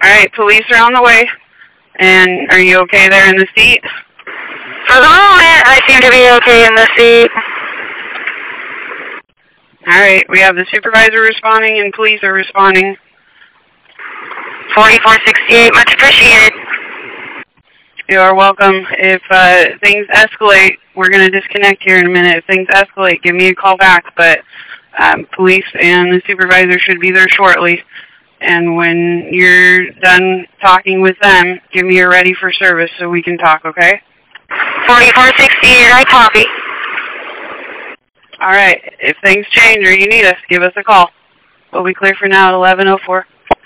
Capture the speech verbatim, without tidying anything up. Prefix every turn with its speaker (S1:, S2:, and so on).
S1: Alright, police are on the way. And are you okay there in the seat?
S2: For the moment, I seem to be okay in the seat.
S1: Alright, we have the supervisor responding and police are responding.
S2: forty-four sixty-eight, much appreciated.
S1: You are welcome. If uh, things escalate, we're going to disconnect here in a minute. If things escalate, give me a call back. But um, police and the supervisor should be there shortly. And when you're done talking with them, give me a ready for service so we can talk, okay?
S2: forty-four sixty-eight, I copy.
S1: All right. If things change or you need us, give us a call. We'll be clear for now at eleven oh four.